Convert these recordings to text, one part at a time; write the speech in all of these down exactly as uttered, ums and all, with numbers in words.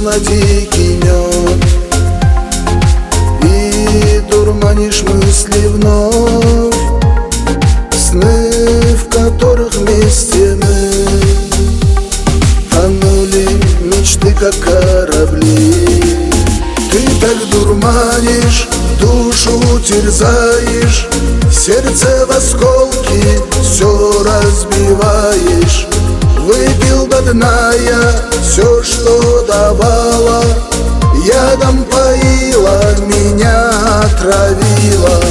словно дикий мед, и дурманишь мысли вновь, сны, в которых вместе мы тонули, мечты как корабли. Ты так дурманишь, душу терзаешь, сердце в осколки все разбиваешь. Выпил до дна я все, что давала, ядом поила, меня отравила.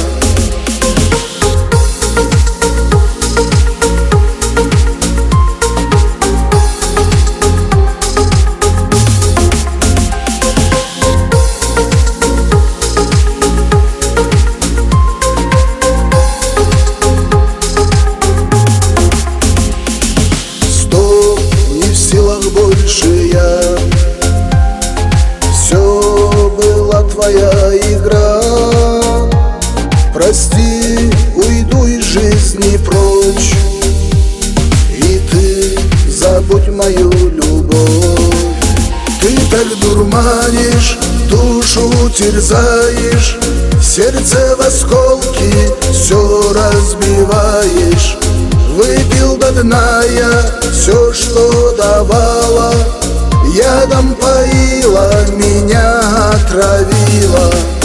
Больше я, все была твоя игра. Прости, уйду из жизни прочь, и ты забудь мою любовь. Ты так дурманишь, душу терзаешь, сердце в осколки все разбиваешь. Выпил до дна я все, что давала, ядом поила, меня отравила.